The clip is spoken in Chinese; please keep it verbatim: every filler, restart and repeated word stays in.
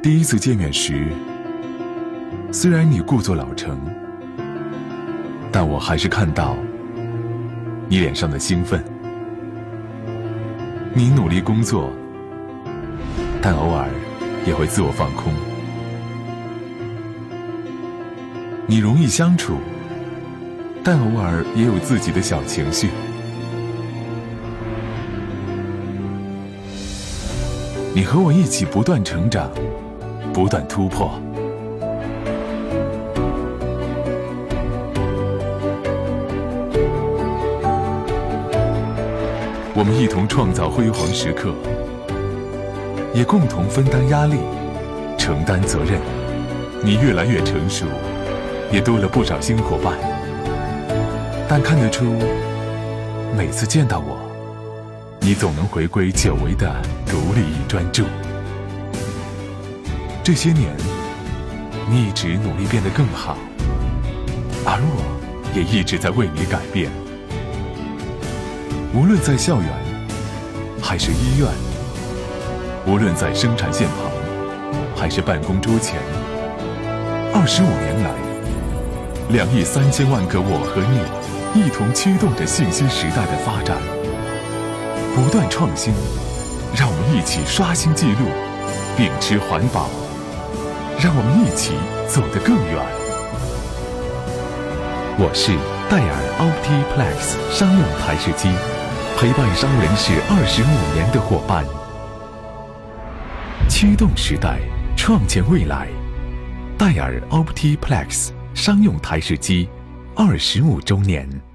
第一次见面时，虽然你故作老成，但我还是看到你脸上的兴奋。你努力工作，但偶尔也会自我放空。你容易相处，但偶尔也有自己的小情绪。你和我一起不断成长，不断突破。我们一同创造辉煌时刻，也共同分担压力，承担责任。你越来越成熟，也多了不少新伙伴。但看得出，每次见到我，你总能回归久违的独立与专注。这些年，你一直努力变得更好，而我也一直在为你改变。无论在校园，还是医院，无论在生产线旁，还是办公桌前，二十五年来，两亿三千万个我和你，一同驱动着信息时代的发展。不断创新，让我们一起刷新纪录，秉持环保，让我们一起走得更远。我是戴尔 Optiplex 商用台式机，陪伴商人士二十五年的伙伴，驱动时代，创建未来。戴尔 Optiplex 商用台式机二十五周年。